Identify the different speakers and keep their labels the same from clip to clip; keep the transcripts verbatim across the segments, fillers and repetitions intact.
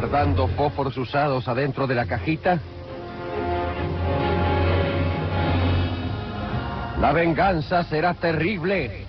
Speaker 1: guardando fósforos usados adentro de la cajita. La venganza será terrible.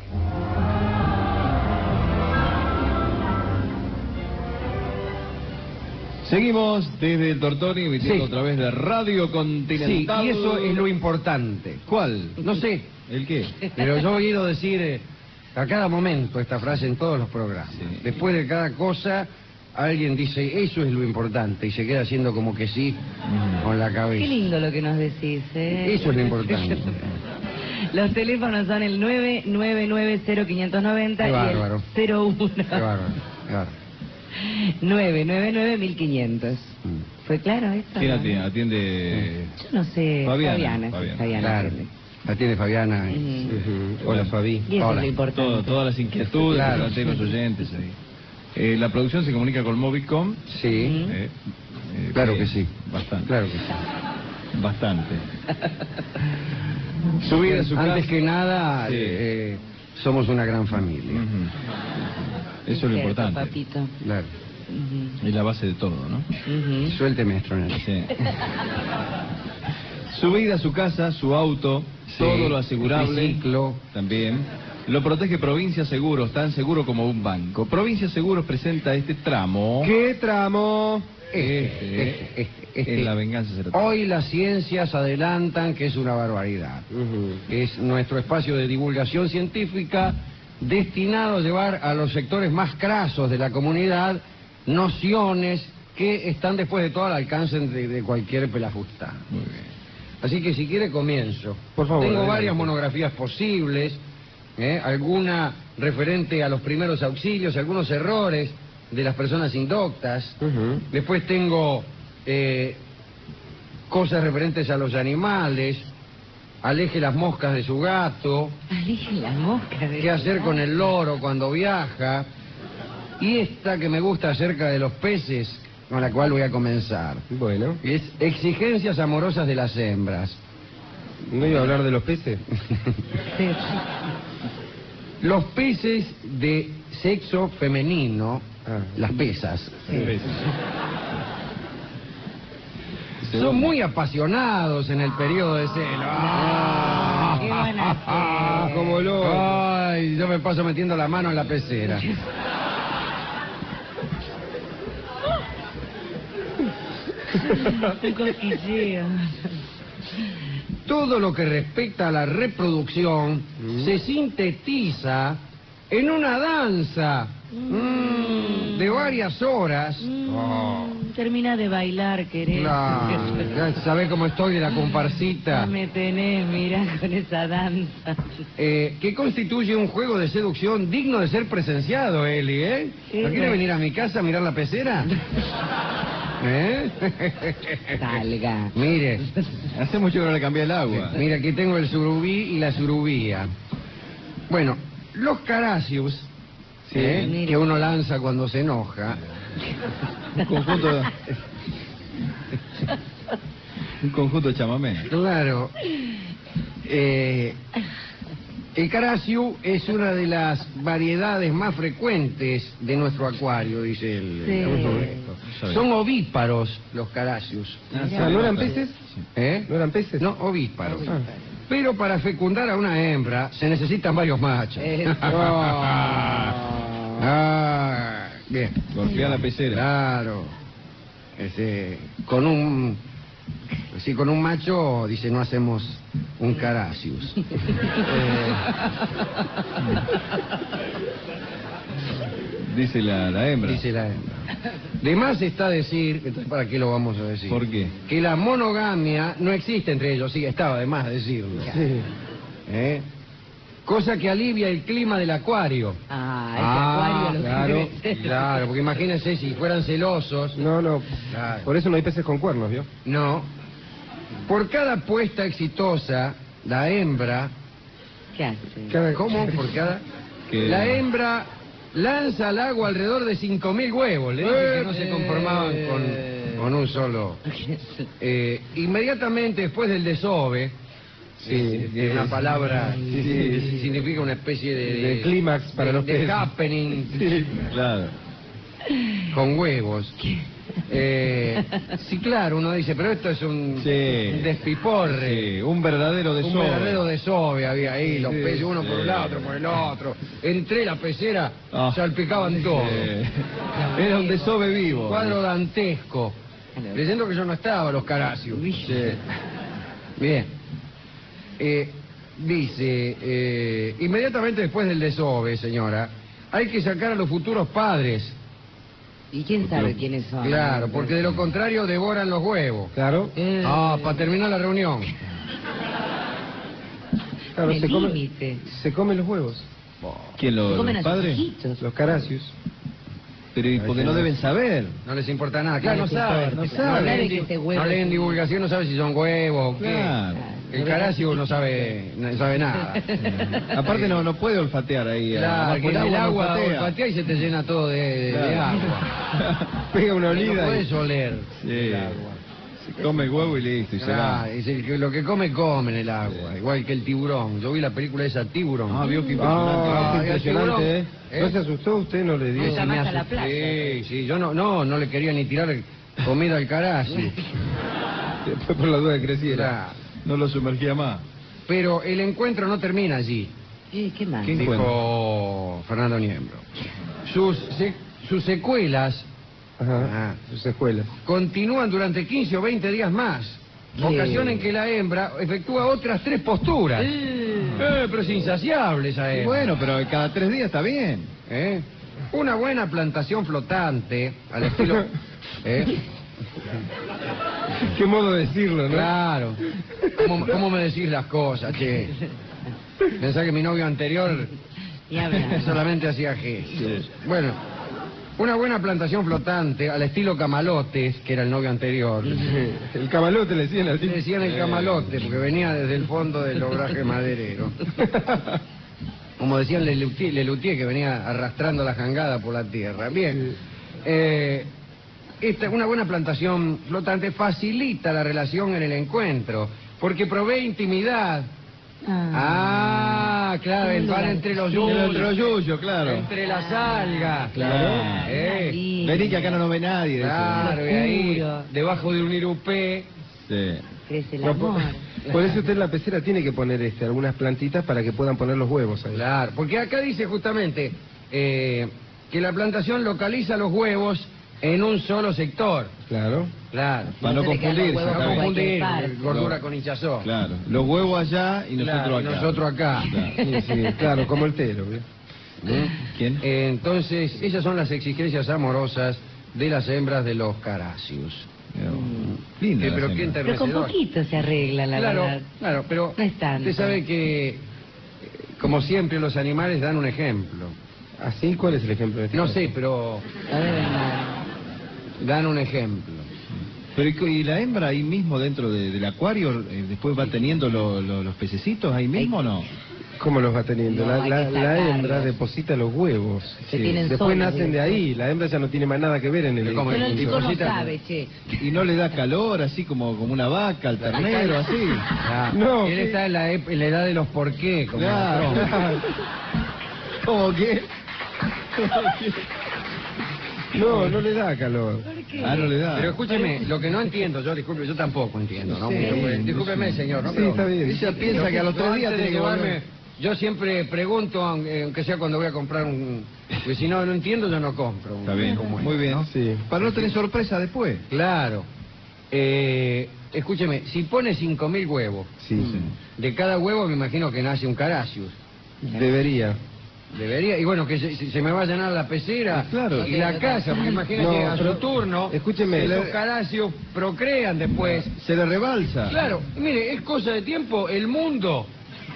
Speaker 2: Seguimos desde el Tortoni, emitiendo
Speaker 3: Sí.
Speaker 2: a través de Radio
Speaker 3: Sí,
Speaker 2: Continental.
Speaker 3: y eso es lo importante.
Speaker 2: ¿Cuál?
Speaker 3: No sé,
Speaker 2: ¿El qué?
Speaker 3: pero yo he oído decir eh, a cada momento esta frase en todos los programas.
Speaker 2: Sí.
Speaker 3: Después de cada cosa, alguien dice, eso es lo importante, y se queda haciendo como que sí, con la cabeza.
Speaker 4: Qué lindo lo que nos decís, ¿eh?
Speaker 3: Eso es lo importante.
Speaker 4: Los teléfonos son el nueve nueve nueve cero cinco nueve cero
Speaker 3: Qué
Speaker 4: y
Speaker 3: bárbaro.
Speaker 4: el cero uno
Speaker 3: Qué bárbaro, qué bárbaro.
Speaker 4: nueve nueve nueve mil quinientos.
Speaker 3: Mm.
Speaker 4: ¿Fue claro esto?
Speaker 2: ¿Quién
Speaker 4: no?
Speaker 2: atiende? Atiende...
Speaker 4: Yo no sé.
Speaker 2: Fabiana,
Speaker 4: Fabiana.
Speaker 2: Fabiana.
Speaker 4: Fabiana
Speaker 3: Claro,
Speaker 4: atiende.
Speaker 3: la tiene Fabiana.
Speaker 4: Ujú.
Speaker 3: Ujú. Hola, Fabi.
Speaker 4: Y eso
Speaker 3: Hola.
Speaker 4: es lo importante.
Speaker 2: Todo, todas las inquietudes
Speaker 3: Claro.
Speaker 2: de los oyentes ahí. Eh, la producción se comunica con Movicom.
Speaker 3: Sí,
Speaker 4: Ujú.
Speaker 2: Eh, eh,
Speaker 3: claro
Speaker 2: eh,
Speaker 3: que sí.
Speaker 2: Bastante.
Speaker 3: Claro que sí.
Speaker 2: Bastante. Su vida, su
Speaker 3: Antes
Speaker 2: casa.
Speaker 3: que nada,
Speaker 2: Sí.
Speaker 3: eh, somos una gran familia.
Speaker 2: Ujú. Eso es lo
Speaker 4: Cierto,
Speaker 2: importante.
Speaker 4: papito.
Speaker 3: Claro.
Speaker 4: Ujú.
Speaker 2: Es la base de todo, ¿no?
Speaker 4: Ujú.
Speaker 3: Suélteme, Astronel.
Speaker 2: Sí. Su vida, su casa, su auto,
Speaker 3: Sí.
Speaker 2: todo lo asegurable.
Speaker 3: Triciclo.
Speaker 2: También. Lo protege Provincia Seguros, tan seguro como un banco. Provincia Seguros presenta este tramo.
Speaker 3: ¿Qué tramo?
Speaker 2: Este,
Speaker 3: Este, este, este.
Speaker 2: En la venganza será.
Speaker 3: Hoy las ciencias adelantan que es una barbaridad. Es nuestro espacio de divulgación científica destinado a llevar a los sectores más crasos de la comunidad nociones que están después de todo al alcance de, de cualquier pelafustán.
Speaker 2: Muy bien.
Speaker 3: Así que si quiere comienzo.
Speaker 5: Por favor,
Speaker 3: Tengo
Speaker 5: adelante.
Speaker 3: varias monografías posibles, ¿eh? Alguna referente a los primeros auxilios, algunos errores de las personas indoctas.
Speaker 5: Ujú.
Speaker 3: Después tengo eh, cosas referentes a los animales, aleje las moscas de su gato,
Speaker 4: Aleje las moscas. de
Speaker 3: qué hacer
Speaker 4: verdad.
Speaker 3: con el loro cuando viaja, y esta que me gusta acerca de los peces, con la cual voy a comenzar.
Speaker 5: Bueno,
Speaker 3: Es exigencias amorosas de las hembras.
Speaker 5: ¿no iba a hablar de los peces?
Speaker 4: Sí.
Speaker 3: Los peces de sexo femenino,
Speaker 5: Ah.
Speaker 3: las pesas,
Speaker 2: Sí.
Speaker 3: son muy apasionados en el periodo de celo.
Speaker 4: Ah, ¿qué van a hacer?
Speaker 3: Ah, como loco. Ay, yo me paso metiendo la mano en la pecera.
Speaker 4: Un cosquilleo.
Speaker 3: Todo lo que respecta a la reproducción
Speaker 5: Mm.
Speaker 3: se sintetiza en una danza mm, de varias horas. Oh.
Speaker 4: Mm, Termina de bailar, querés.
Speaker 3: Claro, ya sabés cómo estoy de la comparsita.
Speaker 4: No me tenés, mirá, con esa danza.
Speaker 3: Eh, que constituye un juego de seducción digno de ser presenciado, Eli, ¿eh?
Speaker 4: Sí,
Speaker 3: ¿No quiere
Speaker 4: sí.
Speaker 3: venir a mi casa a mirar la pecera? ¿Eh?
Speaker 4: Salga.
Speaker 3: Mire,
Speaker 2: Hace mucho que no le cambié el agua.
Speaker 3: mira, aquí tengo el surubí y la surubía. Bueno, los caracius,
Speaker 2: Sí.
Speaker 3: ¿eh?
Speaker 4: Mire.
Speaker 3: que uno lanza cuando se enoja,
Speaker 2: Un conjunto de... Un conjunto de chamamé.
Speaker 3: claro, eh, el caraciu es una de las variedades más frecuentes de nuestro acuario, dice el...
Speaker 4: Sí.
Speaker 3: el- Son ovíparos los caracius.
Speaker 2: Ah,
Speaker 5: O sea, ¿no eran peces?
Speaker 3: ¿Eh?
Speaker 5: ¿No eran peces?
Speaker 3: No, ovíparos.
Speaker 5: Ah.
Speaker 3: Pero para fecundar a una hembra se necesitan varios machos.
Speaker 4: Eso.
Speaker 3: Ah, bien.
Speaker 2: Golpea la pecera.
Speaker 3: Claro. Este, con un... Sí, con un macho, dice, no hacemos un caracius.
Speaker 2: Dice la, la hembra.
Speaker 3: Dice la hembra. De más está decir, entonces, ¿para qué lo vamos a decir?
Speaker 2: ¿Por qué?
Speaker 3: Que la monogamia no existe entre ellos, sí, estaba de más decirlo.
Speaker 5: Sí.
Speaker 3: ¿Eh? Cosa que alivia el clima del acuario.
Speaker 4: Ah, ese acuario lo
Speaker 3: claro,
Speaker 4: que debe ser.
Speaker 3: claro, porque imagínense si fueran celosos.
Speaker 5: No, no.
Speaker 3: Claro.
Speaker 5: Por eso no hay peces con cuernos, ¿vio?
Speaker 3: No. Por cada puesta exitosa, la hembra...
Speaker 4: ¿Qué hace?
Speaker 3: Cada- ¿Cómo? Por cada...
Speaker 2: Que-
Speaker 3: La hembra lanza al agua alrededor de cinco mil huevos. Le dije que no se conformaban con, con un solo. Eh, inmediatamente después del desove,
Speaker 5: Sí.
Speaker 3: es una palabra
Speaker 5: Sí,
Speaker 3: que
Speaker 5: sí.
Speaker 3: significa una especie de...
Speaker 5: De clímax para
Speaker 3: de-
Speaker 5: los
Speaker 3: de
Speaker 5: peces.
Speaker 3: happening
Speaker 2: Claro.
Speaker 3: con huevos. Eh, sí, claro, uno dice, pero esto es un,
Speaker 2: Sí.
Speaker 3: un despiporre.
Speaker 2: Sí, un verdadero
Speaker 3: Un
Speaker 2: desove.
Speaker 3: verdadero desove había ahí, los
Speaker 2: Sí,
Speaker 3: peces uno
Speaker 2: sí.
Speaker 3: por un lado, otro por el otro. Entré la pecera,
Speaker 2: Ah.
Speaker 3: salpicaban todo.
Speaker 2: Sí. Era un desove vivo.
Speaker 3: Cuadro dantesco. Leyendo que yo no estaba, los Caracios.
Speaker 2: Sí.
Speaker 3: Bien. Eh, dice, eh, inmediatamente después del desove, señora, hay que sacar a los futuros padres.
Speaker 4: ¿Y quién sabe quiénes son?
Speaker 3: Claro, porque de lo contrario devoran los huevos.
Speaker 5: Claro.
Speaker 4: Eh,
Speaker 3: Ah, para terminar la reunión.
Speaker 5: Claro,
Speaker 4: el
Speaker 5: se come,
Speaker 4: límite.
Speaker 5: se comen los huevos.
Speaker 2: ¿Quién
Speaker 4: Se
Speaker 2: lo,
Speaker 4: comen a
Speaker 2: los
Speaker 4: sus
Speaker 2: padres?
Speaker 4: hijitos.
Speaker 5: Los Caracios.
Speaker 2: Pero ¿y porque no deben saber?
Speaker 3: No les importa nada. Claro, no,
Speaker 4: les
Speaker 3: saben.
Speaker 4: importa.
Speaker 3: No
Speaker 4: No
Speaker 3: saben.
Speaker 4: sabe
Speaker 3: leen,
Speaker 4: que
Speaker 3: di-
Speaker 4: ese huevo
Speaker 3: no leen
Speaker 4: es un-
Speaker 3: divulgación, no saben si son huevos o qué.
Speaker 2: Claro.
Speaker 3: El Caracio no sabe, no sabe nada.
Speaker 2: Aparte no, no puede olfatear ahí.
Speaker 3: Claro,
Speaker 2: abajo
Speaker 3: que en el
Speaker 2: no
Speaker 3: agua
Speaker 2: olfatea.
Speaker 3: olfatea y se te llena todo de, de- de
Speaker 2: Claro.
Speaker 3: agua.
Speaker 5: Pega una
Speaker 3: No
Speaker 5: olida.
Speaker 3: puedes
Speaker 5: y-
Speaker 3: oler
Speaker 2: Sí.
Speaker 3: el agua.
Speaker 2: Se come el huevo y listo, y se
Speaker 3: Claro,
Speaker 2: va.
Speaker 3: es el que- lo que come, come en el agua. Igual que el tiburón. Yo vi la película esa, Tiburón.
Speaker 2: Ah, vio que
Speaker 5: Ah,
Speaker 3: Ah,
Speaker 5: qué
Speaker 3: el tiburón,
Speaker 5: impresionante, ¿eh?
Speaker 3: ¿eh?
Speaker 5: ¿No se asustó usted? ¿No le dio?
Speaker 4: Nunca
Speaker 3: Sí,
Speaker 4: más
Speaker 3: me
Speaker 4: a la
Speaker 3: asusté.
Speaker 4: playa.
Speaker 3: Sí, sí, yo no, no, no le quería ni tirar comida al Caracio.
Speaker 5: Después por la duda que creciera.
Speaker 3: Claro.
Speaker 2: No lo sumergía más.
Speaker 3: Pero el encuentro no termina allí,
Speaker 4: Eh, ¿Qué más?
Speaker 2: ¿Qué?
Speaker 3: dijo Fernando Niembro. Sus, se- sus secuelas
Speaker 5: Ajá.
Speaker 3: Ah.
Speaker 5: Sus escuelas.
Speaker 3: continúan durante quince o veinte días más.
Speaker 4: Sí.
Speaker 3: Ocasión en que la hembra efectúa otras tres posturas. Eh, pero es insaciable esa
Speaker 2: Y
Speaker 3: hembra.
Speaker 2: bueno, pero cada tres días está bien.
Speaker 3: ¿Eh? Una buena plantación flotante, al estilo... ¿eh?
Speaker 5: Qué modo de decirlo, ¿no?
Speaker 3: Claro. ¿Cómo, cómo me decís las cosas, che? Pensá que mi novio anterior
Speaker 4: Ni hablar.
Speaker 3: solamente hacía gestos. Bueno, una buena plantación flotante, al estilo Camalotes, que era el novio anterior.
Speaker 5: El camalote le decían al
Speaker 3: Le
Speaker 5: tipo.
Speaker 3: decían el camalote, porque venía desde el fondo del obraje maderero. Como decían Lelutier, Lelutier, que venía arrastrando la jangada por la tierra. Bien. Eh, esta, una buena plantación flotante facilita la relación en el encuentro, porque provee intimidad. Ah, claro, el pan entre los yuyos.
Speaker 2: Entre los yuyos, claro.
Speaker 3: Entre las algas.
Speaker 2: Claro.
Speaker 3: Eh,
Speaker 4: Sí.
Speaker 2: Vení que acá no nos ve nadie. dice.
Speaker 3: claro, y ahí,
Speaker 4: Oscuro.
Speaker 3: debajo de un irupé.
Speaker 2: Sí.
Speaker 4: Crece el
Speaker 5: No, por,
Speaker 4: amor.
Speaker 5: por eso usted en la pecera tiene que poner este, algunas plantitas para que puedan poner los huevos ahí.
Speaker 3: Claro, porque acá dice justamente eh, que la plantación localiza los huevos en un solo sector.
Speaker 5: Claro.
Speaker 3: Claro.
Speaker 2: Para no
Speaker 4: se le quedan los
Speaker 2: confundirse,
Speaker 4: huevos
Speaker 3: Para
Speaker 2: está
Speaker 3: no
Speaker 2: bien.
Speaker 3: confundir
Speaker 4: cualquier parte.
Speaker 3: gordura
Speaker 2: No.
Speaker 3: con hinchazón.
Speaker 2: Claro. Los huevos allá y nosotros
Speaker 3: Claro, y
Speaker 2: acá.
Speaker 3: nosotros acá.
Speaker 5: Sí, sí, claro, como el telo. ¿ve?
Speaker 3: ¿Eh?
Speaker 2: ¿Quién?
Speaker 3: Eh, entonces, esas son las exigencias amorosas de las hembras de los Caracios.
Speaker 2: Linda
Speaker 3: Eh,
Speaker 2: la
Speaker 3: pero
Speaker 2: hembra.
Speaker 3: qué
Speaker 4: Pero con
Speaker 3: enternecedor.
Speaker 4: poquito se arregla, la
Speaker 3: Claro,
Speaker 4: verdad.
Speaker 3: claro, pero
Speaker 4: No es tanto.
Speaker 3: usted sabe que, eh, como siempre, los animales dan un ejemplo.
Speaker 5: ¿Así? ¿Cuál es el ejemplo de este
Speaker 3: No
Speaker 5: caso?
Speaker 3: sé, pero
Speaker 4: A ver, hermano.
Speaker 3: dan un ejemplo.
Speaker 2: Pero ¿y, y la hembra ahí mismo dentro de- del acuario eh, después va teniendo lo- lo- los pececitos ahí mismo o no?
Speaker 5: ¿Cómo los va teniendo?
Speaker 4: No,
Speaker 5: la
Speaker 4: hay
Speaker 5: la-
Speaker 4: que
Speaker 5: la
Speaker 4: sacarlos.
Speaker 5: hembra deposita los huevos.
Speaker 4: Se tienen
Speaker 5: Después
Speaker 4: solos,
Speaker 5: nacen de ahí. La hembra ya no tiene más nada que ver en el
Speaker 3: ¿Cómo
Speaker 4: Pero
Speaker 3: es?
Speaker 4: el
Speaker 3: Tipo,
Speaker 4: chico no
Speaker 3: cosita-
Speaker 4: sabe, che.
Speaker 2: Y no le da calor así como, como una vaca al ternero, así.
Speaker 3: Ah,
Speaker 5: No,
Speaker 3: él
Speaker 5: ¿qué?
Speaker 3: está en la, ep- en la edad de los por qué, como
Speaker 2: Claro.
Speaker 3: la trompa.
Speaker 2: ¿Cómo que?
Speaker 5: No, no le da calor.
Speaker 2: Ah, no le da.
Speaker 3: Pero escúcheme, lo que no entiendo, yo disculpe, yo tampoco entiendo, ¿no?
Speaker 2: Sí,
Speaker 3: Mucho, pues,
Speaker 2: sí.
Speaker 3: discúlpeme, señor, ¿no?
Speaker 5: Sí,
Speaker 3: Pero-
Speaker 5: está bien.
Speaker 2: Ella piensa que a los
Speaker 3: Yo
Speaker 2: tres días
Speaker 3: antes de
Speaker 2: tiene que
Speaker 3: llevarme-
Speaker 2: volver.
Speaker 3: Yo siempre pregunto, aunque aunque sea cuando voy a comprar un... Porque si no, no entiendo, yo no compro. un-
Speaker 2: Está bien,
Speaker 3: como
Speaker 2: muy
Speaker 3: este,
Speaker 2: bien.
Speaker 3: ¿no?
Speaker 5: Sí.
Speaker 2: Para no tener sorpresa después.
Speaker 3: Claro. Eh, escúcheme, si pone cinco mil huevos,
Speaker 5: Sí,
Speaker 3: de cada huevo me imagino que nace un Caracius.
Speaker 5: debería.
Speaker 3: Debería, y bueno, que se, se me va a llenar la pecera
Speaker 2: Claro.
Speaker 3: y la casa, porque imagínate
Speaker 5: No,
Speaker 3: a su
Speaker 5: pero-
Speaker 3: turno,
Speaker 5: escúcheme.
Speaker 3: los Caracios procrean después.
Speaker 2: Se le rebalsa.
Speaker 3: Claro, mire, es cosa de tiempo, el mundo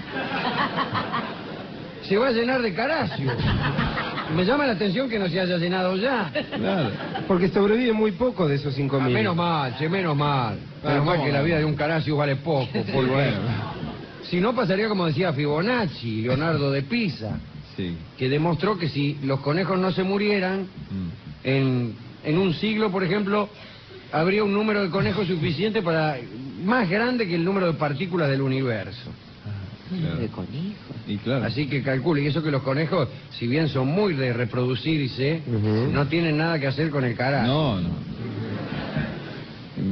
Speaker 3: se va a llenar de Caracios. Me llama la atención que no se haya llenado ya.
Speaker 2: Claro.
Speaker 5: Porque sobrevive muy poco de esos cinco
Speaker 3: Ah,
Speaker 5: mil.
Speaker 3: menos mal, che, menos mal.
Speaker 2: Ah,
Speaker 3: Menos mal
Speaker 2: ¿cómo
Speaker 3: que
Speaker 2: no?
Speaker 3: la vida de un Caracio vale poco. Porque
Speaker 2: bueno.
Speaker 3: si no pasaría como decía Fibonacci, Leonardo de Pisa,
Speaker 2: Sí.
Speaker 3: que demostró que si los conejos no se murieran,
Speaker 2: Mm.
Speaker 3: en, en un siglo, por ejemplo, habría un número de conejos suficiente para más grande que el número de partículas del universo.
Speaker 2: Claro.
Speaker 4: De conejo.
Speaker 2: Y claro.
Speaker 3: Así que calcule, y eso que los conejos, si bien son muy de reproducirse,
Speaker 5: Ujú.
Speaker 3: no tienen nada que hacer con el Caracio.
Speaker 2: No, no.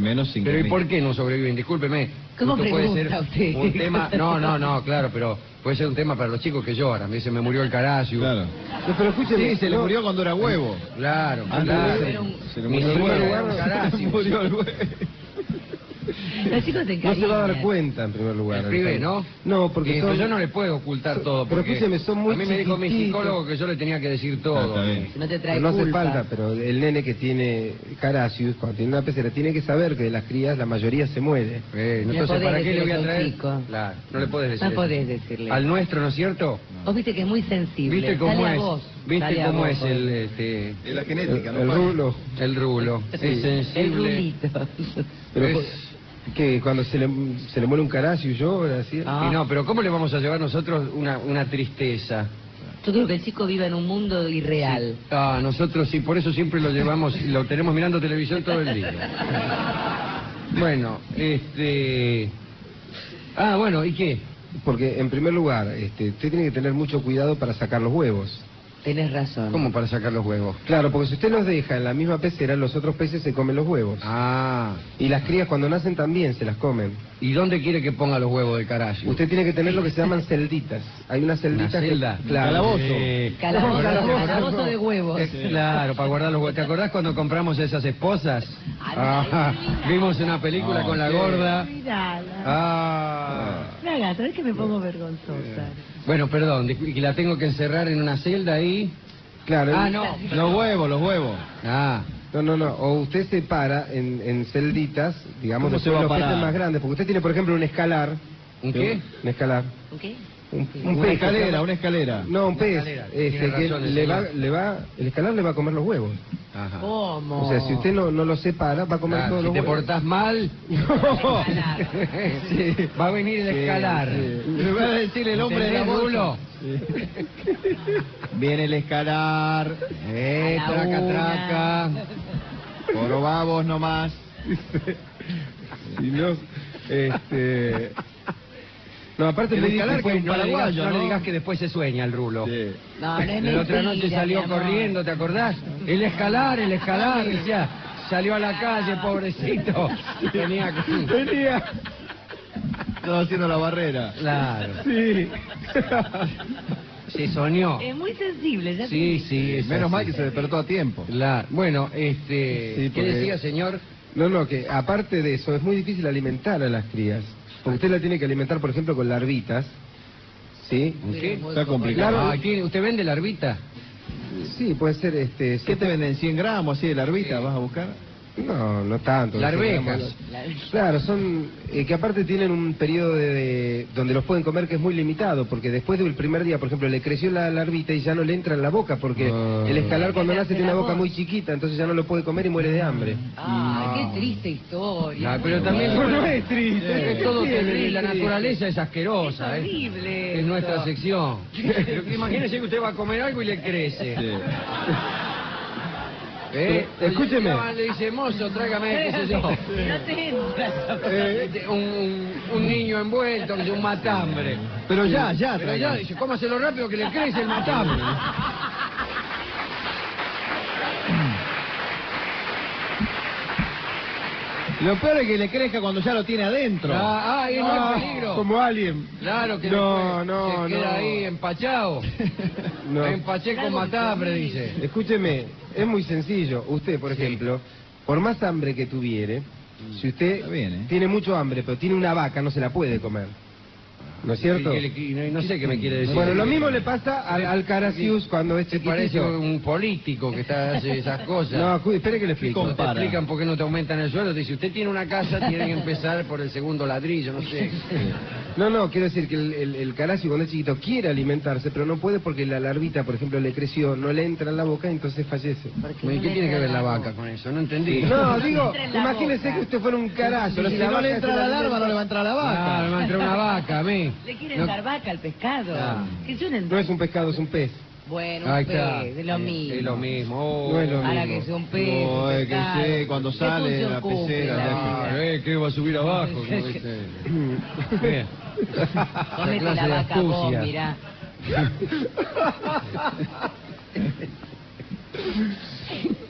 Speaker 2: menos cinco
Speaker 3: Pero ¿y
Speaker 2: mil.
Speaker 3: por qué no sobreviven? Discúlpeme.
Speaker 4: ¿Cómo
Speaker 3: Esto puede
Speaker 4: pregunta
Speaker 3: ser
Speaker 4: usted?
Speaker 3: un tema... No, no, no, claro, pero puede ser un tema para los chicos que lloran. Me dice, me murió el Caracio.
Speaker 2: Claro.
Speaker 5: No, pero escúcheme,
Speaker 2: Sí, se le
Speaker 5: no,
Speaker 2: murió cuando era huevo.
Speaker 3: Claro,
Speaker 2: Antes
Speaker 3: claro.
Speaker 2: de-
Speaker 4: Era un-
Speaker 2: se le
Speaker 3: Mi
Speaker 2: murió el
Speaker 3: señora
Speaker 2: huevo.
Speaker 3: era un Caracio.
Speaker 2: Se murió el huevo.
Speaker 4: Los chicos se
Speaker 5: no se va a dar
Speaker 4: encariñan.
Speaker 5: cuenta en primer lugar.
Speaker 3: El pibe, ¿no?
Speaker 5: No, porque
Speaker 3: Y,
Speaker 5: son...
Speaker 3: pues yo no le puedo ocultar todo.
Speaker 5: pero
Speaker 3: Porque
Speaker 5: escúcheme, son muy
Speaker 3: a mí me dijo mi
Speaker 5: chiquititos.
Speaker 3: psicólogo que yo le tenía que decir
Speaker 2: Ah,
Speaker 3: todo.
Speaker 2: está bien.
Speaker 4: No te trae
Speaker 5: No hace
Speaker 4: culpa.
Speaker 5: falta, pero el nene que tiene Caracius, cuando tiene una pecera, tiene que saber que de las crías la mayoría se muere.
Speaker 3: Eh,
Speaker 4: No
Speaker 3: entonces,
Speaker 4: podés
Speaker 3: ¿para qué le voy a
Speaker 4: decirle a un
Speaker 3: traer?
Speaker 4: chico.
Speaker 3: Claro, no le podés decir
Speaker 4: No
Speaker 3: eso.
Speaker 4: podés decirle.
Speaker 3: Al nuestro, ¿no es cierto?
Speaker 4: Vos viste que es muy sensible.
Speaker 3: ¿Viste cómo
Speaker 4: Sale a
Speaker 3: es?
Speaker 4: vos.
Speaker 3: ¿Viste
Speaker 4: Sale a
Speaker 3: cómo
Speaker 4: vos,
Speaker 3: es
Speaker 4: joder.
Speaker 3: el, este,
Speaker 2: Es la
Speaker 5: El,
Speaker 2: genética, ¿no?
Speaker 5: el
Speaker 2: Pasa.
Speaker 5: rulo.
Speaker 3: el rulo?
Speaker 4: Sí,
Speaker 3: Es
Speaker 4: el
Speaker 3: sensible.
Speaker 4: rulito.
Speaker 5: Pero
Speaker 3: Es-
Speaker 5: que cuando se le, se le muere un Caracius llora, así.
Speaker 4: Ah.
Speaker 3: Y no, pero ¿cómo le vamos a llevar nosotros una, una tristeza?
Speaker 4: Yo creo que el chico vive en un mundo irreal.
Speaker 3: Ah, nosotros sí, por eso siempre lo llevamos, lo tenemos mirando televisión todo el día. Bueno, este... Ah, bueno, ¿y qué?
Speaker 5: Porque en primer lugar, este, usted tiene que tener mucho cuidado para sacar los huevos.
Speaker 4: Tenés razón.
Speaker 3: ¿Cómo para sacar los huevos?
Speaker 5: Claro, porque si usted los deja en la misma pecera, los otros peces se comen los huevos.
Speaker 3: Ah,
Speaker 5: Y las crías cuando nacen también se las comen.
Speaker 3: ¿y dónde quiere que ponga los huevos del carajo?
Speaker 5: Usted tiene que tener lo que se llaman celditas. Hay unas celditas
Speaker 3: ¿Una celda?
Speaker 5: que... Claro.
Speaker 2: Calabozo.
Speaker 3: Eh,
Speaker 4: Calabozo,
Speaker 5: Calabozo.
Speaker 4: calabozo de huevos.
Speaker 3: Eh, Claro, para guardar los huevos. ¿Te acordás cuando compramos esas esposas? Ah, vimos una película
Speaker 2: No,
Speaker 3: con la
Speaker 2: sí.
Speaker 3: gorda.
Speaker 4: Mirala.
Speaker 3: Ah.
Speaker 4: Me hagas, ¿sabes que me pongo vergonzosa?
Speaker 3: Bueno, perdón, discu- que la tengo que encerrar en una celda ahí.
Speaker 5: Claro.
Speaker 3: Ah,
Speaker 5: y-
Speaker 3: no.
Speaker 2: Los huevos, los huevos.
Speaker 3: Ah,
Speaker 5: No, no, no. O usted se para en, en celditas, digamos,
Speaker 2: ¿Cómo se
Speaker 5: después
Speaker 2: va a
Speaker 5: los peces
Speaker 2: parar?
Speaker 5: más grandes. Porque usted tiene, por ejemplo, un escalar.
Speaker 3: ¿un qué?
Speaker 5: Un escalar.
Speaker 4: ¿Qué?
Speaker 5: Un, un
Speaker 2: Una
Speaker 5: pez,
Speaker 2: escalera,
Speaker 5: se llama-
Speaker 2: una escalera.
Speaker 5: No, un pez.
Speaker 3: escalera,
Speaker 5: Este,
Speaker 3: tiene
Speaker 5: que
Speaker 3: razón el
Speaker 5: le va,
Speaker 3: señor.
Speaker 5: le va, el escalar le va a comer los huevos.
Speaker 3: Ajá.
Speaker 4: ¿Cómo?
Speaker 5: O sea, si usted no, no lo separa, va a comer
Speaker 3: Claro,
Speaker 5: todos
Speaker 3: si
Speaker 5: los
Speaker 3: te
Speaker 5: huevos.
Speaker 3: portás mal, sí, va a venir el
Speaker 5: Sí,
Speaker 3: escalar.
Speaker 5: sí.
Speaker 2: Le va a decir el hombre de la
Speaker 3: ¿Entendés,
Speaker 2: bolsa.
Speaker 3: Rulo?
Speaker 2: Viene el escalar.
Speaker 3: Eh,
Speaker 4: A la
Speaker 3: traca,
Speaker 4: una.
Speaker 3: traca.
Speaker 2: Jorobabos nomás.
Speaker 5: Si no, este... No, aparte
Speaker 3: El
Speaker 5: me dice
Speaker 3: escalar
Speaker 5: que fue
Speaker 3: que
Speaker 5: un
Speaker 3: no, le digas,
Speaker 2: paraguayo,
Speaker 3: no le
Speaker 2: ¿no?
Speaker 3: digas que después se sueña el Rulo.
Speaker 2: Sí.
Speaker 4: No, no es
Speaker 3: La otra noche
Speaker 4: mentira,
Speaker 3: salió
Speaker 4: mi amor.
Speaker 3: corriendo, ¿te acordás? El escalar, el escalar, decía, salió a la calle, pobrecito. Tenía que...
Speaker 5: Tenía...
Speaker 2: Estaba haciendo la barrera.
Speaker 3: Claro.
Speaker 5: Sí.
Speaker 3: Se soñó.
Speaker 4: Es muy sensible, ya
Speaker 3: Sí,
Speaker 4: te-
Speaker 3: sí. es
Speaker 2: Menos
Speaker 3: así.
Speaker 2: mal que se despertó a tiempo.
Speaker 3: La- Bueno, este...
Speaker 5: Sí,
Speaker 3: ¿Qué
Speaker 5: porque-
Speaker 3: decía, señor?
Speaker 5: No, no, que aparte de eso, es muy difícil alimentar a las crías. Porque usted la tiene que alimentar, por ejemplo, con larvitas. ¿Sí?
Speaker 3: ¿Qué?
Speaker 2: Está complicado.
Speaker 5: Claro.
Speaker 3: Ah, ¿quién- ¿Usted vende larvita?
Speaker 5: Sí, puede ser este...
Speaker 2: ¿Qué te venden? ¿cien gramos así de larvita? ¿Vas a buscar?
Speaker 5: No, no tanto.
Speaker 3: Larvejas.
Speaker 5: Claro, son eh, que aparte tienen un periodo de, de- donde los pueden comer que es muy limitado, porque después del primer día, por ejemplo, le creció la larvita y ya no le entra en la boca, porque
Speaker 3: Ah.
Speaker 5: el escalar cuando
Speaker 4: Le
Speaker 5: nace
Speaker 4: hace
Speaker 5: tiene una
Speaker 4: la
Speaker 5: boca
Speaker 4: voz.
Speaker 5: muy chiquita, entonces ya no lo puede comer y muere de hambre.
Speaker 4: Ah,
Speaker 3: No.
Speaker 4: qué triste historia.
Speaker 3: Ah, pero también...
Speaker 5: No, no es triste.
Speaker 3: Es todo
Speaker 5: Sí,
Speaker 3: terrible,
Speaker 5: es
Speaker 3: la
Speaker 5: triste.
Speaker 3: naturaleza es asquerosa,
Speaker 4: Es
Speaker 3: ¿eh?
Speaker 4: horrible
Speaker 3: Es nuestra
Speaker 4: esto.
Speaker 3: sección. Pero que imagínese que usted va a comer algo y le crece.
Speaker 2: Sí.
Speaker 3: ¿Eh?
Speaker 5: Pero, escúcheme.
Speaker 3: Le, le dice, mozo, tráigame, qué sé yo.
Speaker 4: No te entra.
Speaker 3: Eh, un, un, un niño envuelto, que es un matambre.
Speaker 2: Pero ya, ya,
Speaker 3: Pero ya,
Speaker 2: traigan.
Speaker 3: dice, cómaselo rápido que le crece el matambre.
Speaker 2: Lo peor es que le crezca cuando ya lo tiene adentro.
Speaker 3: Ah, ah, y no
Speaker 5: Ah,
Speaker 3: hay peligro.
Speaker 5: como alguien.
Speaker 3: Claro que
Speaker 5: No,
Speaker 3: después
Speaker 5: no,
Speaker 3: se queda
Speaker 5: no.
Speaker 3: ahí empachado.
Speaker 5: No.
Speaker 3: Empaché con matambre, dice.
Speaker 5: Escúcheme, es muy sencillo. Usted, por
Speaker 3: Sí.
Speaker 5: ejemplo, por más hambre que tuviere, si usted
Speaker 2: Está bien, ¿eh?
Speaker 5: tiene mucho hambre, pero tiene una vaca, no se la puede comer. ¿No es cierto?
Speaker 3: Y- y- y no, no sé qué me quiere decir.
Speaker 5: Bueno, lo mismo le pasa al, al Caracius cuando es
Speaker 3: Se parece
Speaker 5: chiquitito.
Speaker 3: un político que está hace esas cosas.
Speaker 5: No, cu- espere que le explico.
Speaker 3: Cuando te
Speaker 2: compara.
Speaker 3: explican por qué no te aumentan el sueldo, te dice, usted tiene una casa, tiene que empezar por el segundo ladrillo, no sé.
Speaker 5: No, no, quiero decir que el, el, el Caracius cuando es chiquito quiere alimentarse, pero no puede porque la larvita, por ejemplo, le creció, no le entra en la boca y entonces fallece.
Speaker 4: Porque
Speaker 3: ¿Qué
Speaker 4: no le
Speaker 3: tiene que
Speaker 4: entra
Speaker 3: ver la
Speaker 4: boca.
Speaker 3: vaca con eso? No entendí.
Speaker 5: No, digo,
Speaker 4: Entra en la
Speaker 5: imagínese
Speaker 4: boca.
Speaker 5: que usted fuera un Caracius.
Speaker 2: Pero si
Speaker 5: la
Speaker 2: no
Speaker 5: vaca
Speaker 2: le
Speaker 5: es
Speaker 2: entra
Speaker 5: el
Speaker 2: la larva,
Speaker 5: alimento-
Speaker 2: no le va a entrar la vaca.
Speaker 3: Ah, me va a entrar una vaca a mí.
Speaker 4: Le quieren
Speaker 3: No.
Speaker 4: dar vaca al pescado.
Speaker 3: Ah.
Speaker 4: Que yo no
Speaker 5: No es un pescado, es un pez.
Speaker 4: Bueno, un
Speaker 3: Ahí está.
Speaker 4: pez, es lo mismo.
Speaker 3: Es lo mismo. Oh.
Speaker 5: No es lo
Speaker 4: Ahora
Speaker 5: mismo.
Speaker 4: que sea un pez.
Speaker 2: No,
Speaker 4: un
Speaker 2: es que
Speaker 4: pescado.
Speaker 2: sé, cuando
Speaker 4: ¿Qué
Speaker 2: sale de
Speaker 4: función
Speaker 2: la
Speaker 4: cumple
Speaker 2: pecera,
Speaker 4: la
Speaker 3: Ah,
Speaker 4: vida?
Speaker 3: eh, que va a subir abajo, como dice. Bien.
Speaker 4: Comete
Speaker 3: clase
Speaker 4: la
Speaker 3: de
Speaker 4: vaca vos,
Speaker 3: astucia.
Speaker 4: mirá.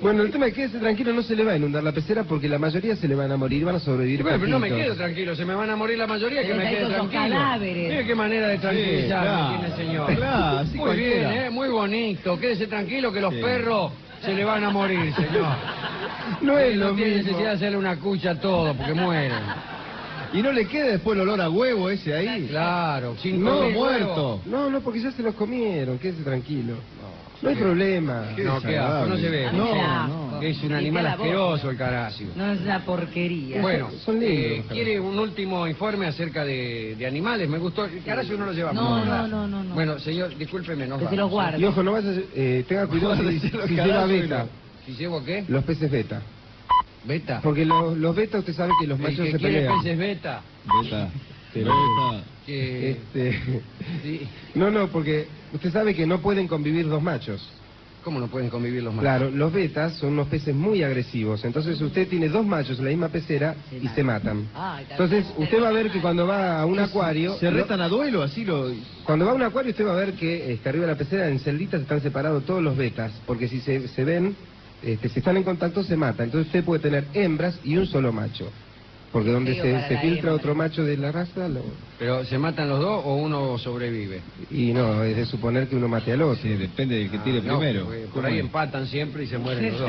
Speaker 5: Bueno, el tema es que ese tranquilo no se le va a inundar la pecera porque la mayoría se le van a morir, van a sobrevivir.
Speaker 3: Bueno, pero no me
Speaker 5: poquitos.
Speaker 3: quedo tranquilo, se me van a morir la mayoría, que
Speaker 4: Pero
Speaker 3: me
Speaker 4: ahí
Speaker 3: quede
Speaker 4: con los
Speaker 3: tranquilo.
Speaker 4: cadáveres.
Speaker 3: Mire qué manera de tranquilizarme
Speaker 2: claro.
Speaker 3: tiene el señor.
Speaker 2: Claro, así
Speaker 3: muy
Speaker 2: cualquiera.
Speaker 3: bien, ¿eh? Muy bonito. Quédese tranquilo que los
Speaker 2: Sí.
Speaker 3: perros se le van a morir, señor.
Speaker 5: No es
Speaker 3: no
Speaker 5: lo
Speaker 3: tiene
Speaker 5: mismo.
Speaker 3: necesidad de hacerle una cucha a todo, porque mueren.
Speaker 2: ¿Y no le queda después el olor a huevo ese ahí?
Speaker 3: Claro, sin
Speaker 2: No,
Speaker 3: comer
Speaker 2: muerto.
Speaker 5: No, no, porque ya se los comieron, quédese tranquilo. No hay problema.
Speaker 3: No, qué asco, no se ve.
Speaker 4: No,
Speaker 2: no.
Speaker 3: Es un
Speaker 4: Ni
Speaker 3: animal
Speaker 4: queda la boca.
Speaker 3: asqueroso el caracio.
Speaker 4: No, es una porquería.
Speaker 3: Bueno,
Speaker 5: Son lindos,
Speaker 3: eh,
Speaker 5: ojalá.
Speaker 3: ¿quiere un último informe acerca de, de animales? Me gustó. El caracio no lo llevamos.
Speaker 4: No,
Speaker 3: ¿verdad?
Speaker 4: no, no, no, no.
Speaker 3: Bueno, señor, discúlpeme, no
Speaker 4: Que se los guarde.
Speaker 5: Y ojo, no vaya, eh, tenga cuidado si,
Speaker 2: Guárdese
Speaker 5: si
Speaker 2: los
Speaker 5: lleva
Speaker 2: carajos y
Speaker 5: beta.
Speaker 3: ¿Si llevo qué?
Speaker 5: Los peces beta.
Speaker 3: ¿Beta?
Speaker 5: Porque los, los beta usted sabe que los
Speaker 3: El
Speaker 5: machos
Speaker 3: que
Speaker 5: se
Speaker 3: quiere
Speaker 5: pelean.
Speaker 3: peces beta.
Speaker 2: Beta.
Speaker 5: Pero-
Speaker 2: Beta.
Speaker 3: Que...
Speaker 5: Este,
Speaker 3: sí.
Speaker 5: no, no, porque usted sabe que no pueden convivir dos machos.
Speaker 3: ¿Cómo no pueden convivir los machos?
Speaker 5: Claro, los betas son unos peces muy agresivos. Entonces usted tiene dos machos en la misma pecera
Speaker 4: Se
Speaker 5: y se matan.
Speaker 4: Ay, está
Speaker 5: Entonces
Speaker 4: bien.
Speaker 5: usted va a ver que cuando va a un acuario...
Speaker 2: ¿Se
Speaker 5: lo-
Speaker 2: retan a duelo así lo...?
Speaker 5: Cuando va a un acuario usted va a ver que este, arriba de la pecera en celditas están separados todos los betas, porque si se, se ven, este, si están en contacto se matan. Entonces usted puede tener hembras y un solo macho. Porque donde
Speaker 4: Digo,
Speaker 5: se,
Speaker 4: para
Speaker 5: se
Speaker 4: la
Speaker 5: filtra
Speaker 4: hembra.
Speaker 5: otro macho de la raza, lo-
Speaker 3: ¿Pero se matan los dos o uno sobrevive?
Speaker 5: y no, es de suponer que uno mate al otro.
Speaker 2: Sí, depende del que tire
Speaker 3: Ah, no,
Speaker 2: primero.
Speaker 3: porque por
Speaker 2: ¿Cómo
Speaker 3: ahí
Speaker 2: es?
Speaker 3: empatan siempre y se mueren los dos.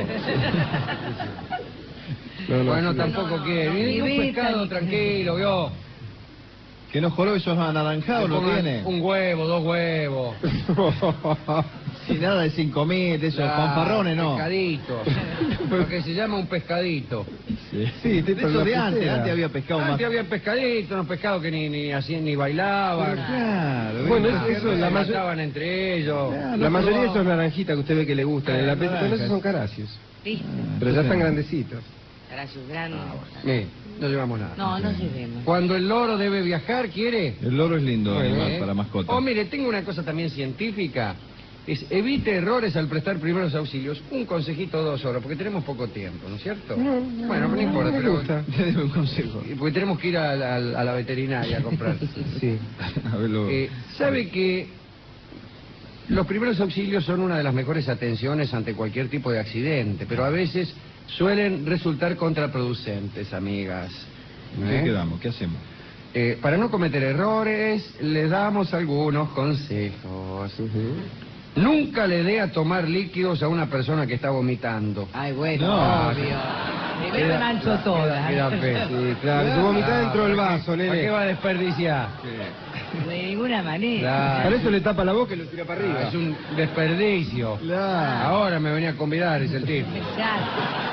Speaker 5: No, no,
Speaker 3: Bueno,
Speaker 5: sí,
Speaker 3: tampoco
Speaker 4: no, no,
Speaker 3: quiere.
Speaker 4: no,
Speaker 3: Ni
Speaker 4: ni
Speaker 3: un
Speaker 4: beta,
Speaker 3: pescado
Speaker 4: ni-
Speaker 3: tranquilo, vio.
Speaker 2: Que no joló esos anaranjados
Speaker 3: Le
Speaker 2: lo
Speaker 3: pongan
Speaker 2: tiene.
Speaker 3: un huevo, dos huevos.
Speaker 2: Sin nada de cinco mil, de esos
Speaker 3: Claro,
Speaker 2: fanfarrones, no.
Speaker 3: Pescadito. Lo que se llama un pescadito.
Speaker 2: Sí,
Speaker 5: Sí,
Speaker 2: de
Speaker 5: pero
Speaker 2: eso
Speaker 5: la
Speaker 2: de antes,
Speaker 5: pecera.
Speaker 2: antes había pescado más.
Speaker 3: Antes había pescaditos, unos pescados que ni, ni hacían ni bailaban.
Speaker 2: Claro,
Speaker 5: Bueno,
Speaker 2: ¿verdad?
Speaker 5: eso es la
Speaker 3: se
Speaker 5: mayor-
Speaker 3: mataban entre ellos.
Speaker 2: Claro.
Speaker 5: La
Speaker 2: no
Speaker 5: mayoría de
Speaker 2: probaba.
Speaker 5: esos naranjitas que usted ve que le gustan en la
Speaker 2: Eh,
Speaker 5: pecera, pero esos
Speaker 2: naranjas.
Speaker 5: son caracios.
Speaker 4: Sí,
Speaker 5: Pero ya están grandecitos.
Speaker 4: carayos grandes.
Speaker 3: Mire, no llevamos nada.
Speaker 4: No, no llevemos.
Speaker 3: Cuando el loro debe viajar, ¿quiere?
Speaker 2: El loro es lindo
Speaker 3: Bueno,
Speaker 2: animal
Speaker 3: ¿eh?
Speaker 2: para mascota.
Speaker 3: Oh, mire, tengo una cosa también científica. Es evite errores al prestar primeros auxilios. Un consejito dos horas, porque tenemos poco tiempo, ¿no es cierto?
Speaker 5: No, no,
Speaker 3: bueno, no,
Speaker 5: no,
Speaker 3: importa,
Speaker 5: me
Speaker 3: pero...
Speaker 5: gusta.
Speaker 2: Te debo un consejo.
Speaker 3: y Porque tenemos que ir a la, a la veterinaria a comprar.
Speaker 5: Sí.
Speaker 2: A verlo.
Speaker 3: Eh, ¿Sabe que los primeros auxilios son una de las mejores atenciones ante cualquier tipo de accidente, pero a veces suelen resultar contraproducentes, amigas?
Speaker 2: ¿Qué
Speaker 3: ¿Eh?
Speaker 2: quedamos? ¿Qué hacemos?
Speaker 3: Eh, para no cometer errores, le damos algunos consejos. Nunca le dé a tomar líquidos a una persona que está vomitando.
Speaker 4: Ay, bueno,
Speaker 2: No.
Speaker 4: obvio. Primero me mancho toda.
Speaker 3: Queda feo.
Speaker 5: Sí, claro. Tu vomitar dentro del vaso,
Speaker 3: ¿Para qué
Speaker 5: nene.
Speaker 3: va a desperdiciar?
Speaker 4: De ninguna manera.
Speaker 3: Claro.
Speaker 5: Para eso le tapa la boca y lo tira para
Speaker 3: Ah,
Speaker 5: arriba.
Speaker 3: es un desperdicio.
Speaker 2: Claro.
Speaker 3: Ahora me venía a convidar, dice el tipo.
Speaker 4: Ya.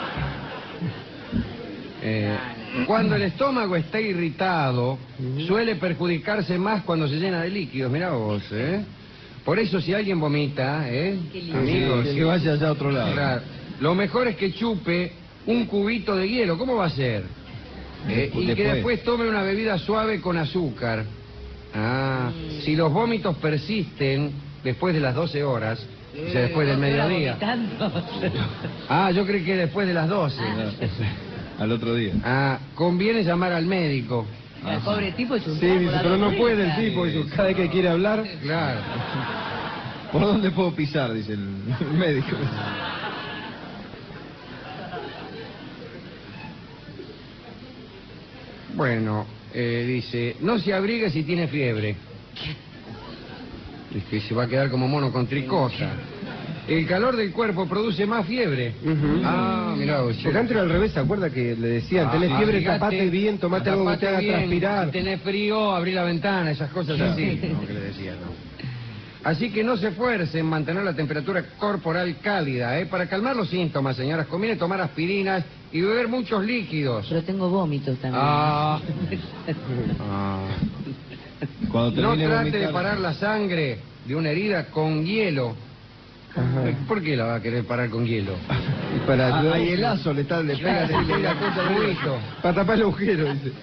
Speaker 3: Eh, cuando el estómago está irritado, suele perjudicarse más cuando se llena de líquidos. Mirá vos, ¿eh? Por eso si alguien vomita, ¿eh?
Speaker 4: Qué lindo.
Speaker 3: Amigos,
Speaker 2: que, que vaya allá a otro lado.
Speaker 3: claro, lo mejor es que chupe un cubito de hielo. ¿Cómo va a ser? Eh, y que
Speaker 2: Después.
Speaker 3: después tome una bebida suave con azúcar. Ah, si los vómitos persisten después de las doce horas, o sea, después del mediodía.
Speaker 4: Vomitando.
Speaker 3: Ah, yo creí que después de las doce.
Speaker 2: Al otro día.
Speaker 3: Ah, conviene llamar al médico.
Speaker 4: El pobre tipo es un
Speaker 5: Sí,
Speaker 4: trapo
Speaker 5: dice,
Speaker 4: dado
Speaker 5: pero no
Speaker 4: vuelta.
Speaker 5: puede el tipo, dice, cada vez que quiere hablar.
Speaker 3: Claro.
Speaker 2: ¿Por dónde puedo pisar? Dice el, el médico.
Speaker 3: Bueno, eh, dice, no se abrigue si tiene fiebre. Es que se va a quedar como mono con tricota. El calor del cuerpo produce más fiebre.
Speaker 5: Ujú.
Speaker 3: Ah, mirá vos.
Speaker 5: Porque antes era al revés, ¿se acuerda que le decían, tenés
Speaker 3: Ah,
Speaker 5: fiebre,
Speaker 3: abrigate,
Speaker 5: tapate bien, tomate algo que te haga
Speaker 3: tapate bien,
Speaker 5: transpirar?
Speaker 3: Si tenés frío, abrí la ventana, esas cosas así. No, que le decían, no. Así que no se esfuerce en mantener la temperatura corporal cálida, ¿eh? Para calmar los síntomas, señoras, conviene tomar aspirinas y beber muchos líquidos.
Speaker 4: Pero tengo vómitos también.
Speaker 3: Ah. Ah.
Speaker 2: Cuando
Speaker 3: No
Speaker 2: termine de
Speaker 3: trate de
Speaker 2: vomitar-
Speaker 3: parar la sangre de una herida con hielo.
Speaker 5: Ajá.
Speaker 3: ¿Por qué la va a querer parar con hielo?
Speaker 5: Y para,
Speaker 2: Ah, ahí el lazo le, está, le pega
Speaker 3: Claro,
Speaker 2: así,
Speaker 3: le
Speaker 2: la
Speaker 3: pega
Speaker 2: cosa
Speaker 3: con
Speaker 2: de-
Speaker 3: juguito.
Speaker 5: para tapar el agujero, dice.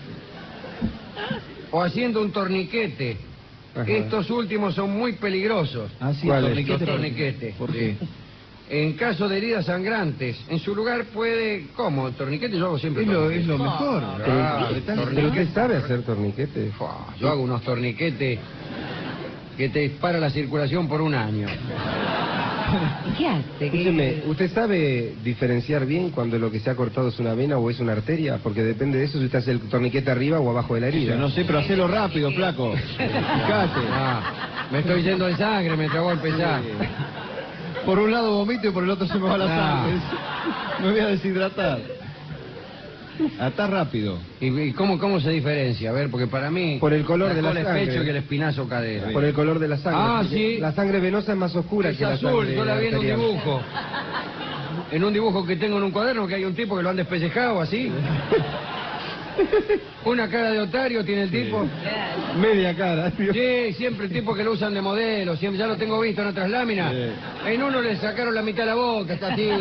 Speaker 3: O haciendo un torniquete.
Speaker 5: Ajá.
Speaker 3: Estos últimos son muy peligrosos.
Speaker 2: Ah, sí,
Speaker 5: ¿Cuál es?
Speaker 2: torniquete.
Speaker 3: Los torniquetes.
Speaker 2: ¿Por qué?
Speaker 3: Sí. En caso de heridas sangrantes, en su lugar puede... ¿Cómo? ¿El torniquete? Yo hago siempre
Speaker 2: Es lo,
Speaker 3: torniquete.
Speaker 2: es lo mejor.
Speaker 3: Ah,
Speaker 5: Pero-
Speaker 3: de tan-
Speaker 5: ¿Pero usted sabe hacer torniquetes?
Speaker 3: Fua, Yo hago unos torniquetes que te dispara la circulación por un año.
Speaker 4: ¿Qué hace? ¿Qué-
Speaker 5: Escúcheme, ¿usted sabe diferenciar bien cuando lo que se ha cortado es una vena o es una arteria? Porque depende de eso si usted hace el torniquete arriba o abajo de la herida.
Speaker 2: Yo no sé, pero hacelo rápido, flaco. Fíjate.
Speaker 3: Ah, me estoy yendo en sangre, me tragó el pesar.
Speaker 2: Por un lado vomito y por el otro se me va la
Speaker 3: No.
Speaker 2: sangre. Me voy a deshidratar. Atá rápido.
Speaker 3: ¿Y, y cómo, cómo se diferencia? A ver, porque para mí...
Speaker 5: Por el color de la
Speaker 3: mejor
Speaker 5: sangre.
Speaker 3: el pecho que el espinazo cadera.
Speaker 5: Por el color de la sangre.
Speaker 3: Ah,
Speaker 5: porque
Speaker 3: sí.
Speaker 5: La sangre venosa es más oscura
Speaker 3: Es
Speaker 5: que la
Speaker 3: azul,
Speaker 5: sangre
Speaker 3: yo la vi en un
Speaker 5: arterial.
Speaker 3: dibujo. En un dibujo que tengo en un cuaderno que hay un tipo que lo han despellejado así. Una cara de otario tiene el tipo.
Speaker 5: Media cara. tío.
Speaker 3: Sí, siempre el tipo que lo usan de modelo, siempre ya lo tengo visto en otras láminas.
Speaker 2: Sí.
Speaker 3: En uno le sacaron la mitad de la boca, está así.